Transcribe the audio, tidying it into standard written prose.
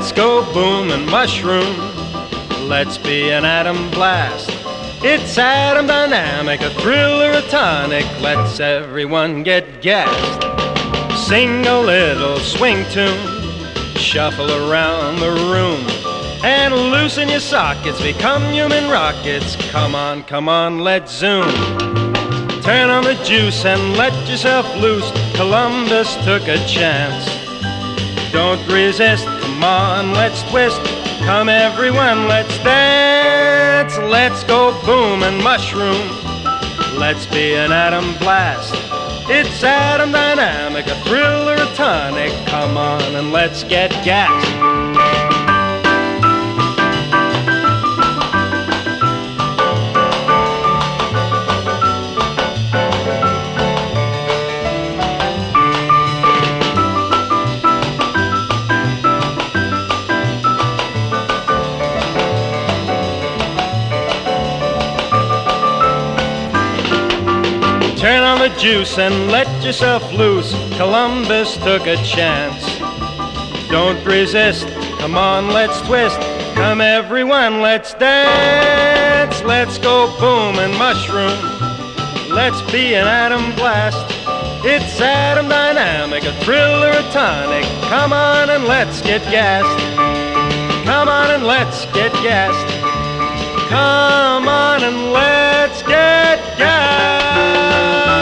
Let's go boom and mushroom. Let's be an atom blast. It's atom dynamic, a thrill or a tonic. Let's everyone get gassed. Sing a little swing tune, shuffle around the room, and loosen your sockets, become human rockets. Come on, let's zoom. Turn on the juice and let yourself loose. Columbus took a chance. Don't resist, come on, let's twist. Come everyone, let's dance. Let's go boom and mushroom. Let's be an atom blast. It's atom dynamic, a thrill or a tonic. Come on and let's get gassed. Turn on the juice and let yourself loose. Columbus took a chance. Don't resist, come on, let's twist. Come everyone, let's dance. Let's go boom and mushroom. Let's be an atom blast. It's atom dynamic, a thrill or a tonic. Come on and let's get gassed. Come on and let's get gassed. Come on and let's get gassed.